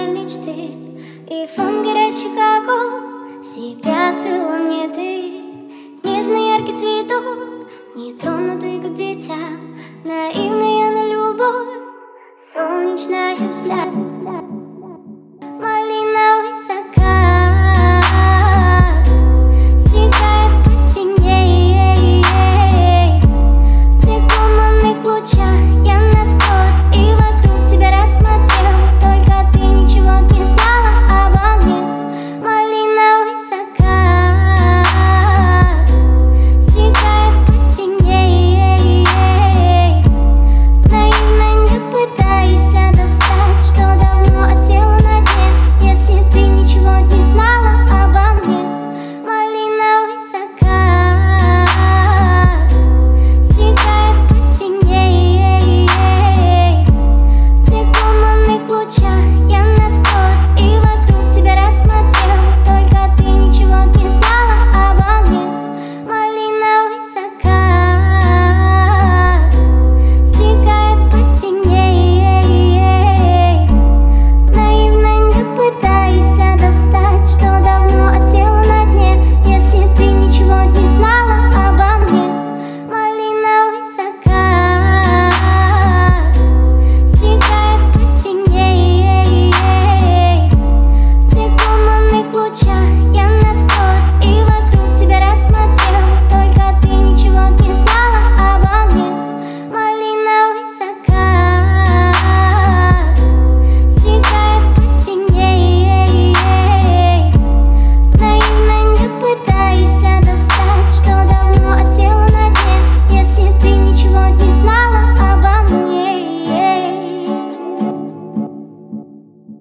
моей мечты. И фон горячих огонь себя открыла мне ты. Нежный яркий цветок, нетронутый, как дитя, наивная на любовь, солнечная вся.